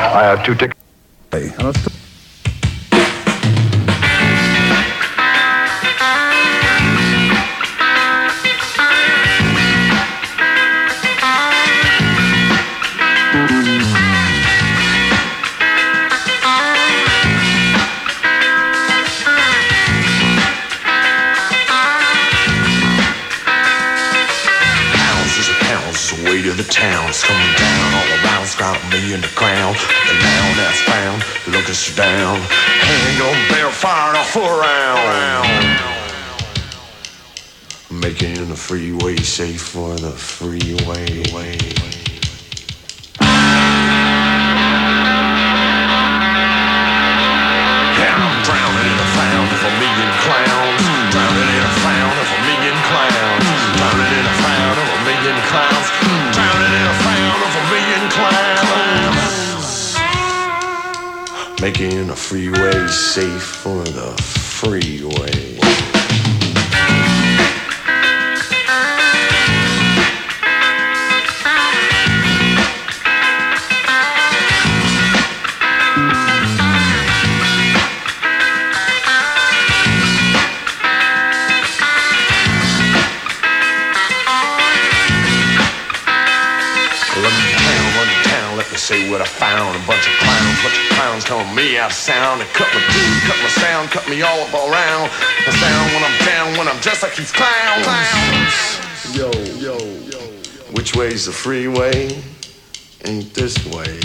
I have 2 tickets. Way to the town's coming down all around, it's got me in the crown. The now that's found, look us down. Hang on, bear fire off around. Making the freeway safe for the freeway. Yeah, I'm drowning in a found of a million clowns. Drowning in a found of a million clowns. Drowning in a found of a million clowns. Drowning in a found of a million clowns. Making a freeway safe for the freeway. Say what I found, a bunch of clowns telling me out of sound. They cut my tune, cut my sound, cut me all up all around. My sound when I'm down, when I'm just like these clowns. Yo. Which way's the freeway? Ain't this way.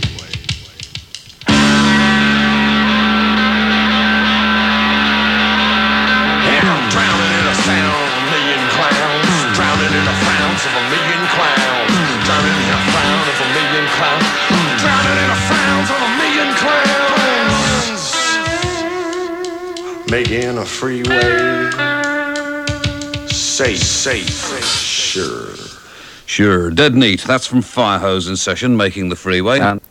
Yeah, I'm drowning in a sound of a million clowns. Drowning in the frowns of a million clowns. Drowning in a frown of a million clowns. Drowning in the frowns of a million clowns. Making a freeway safe. Sure. Dead neat. That's from Firehose in Session, Making the Freeway. And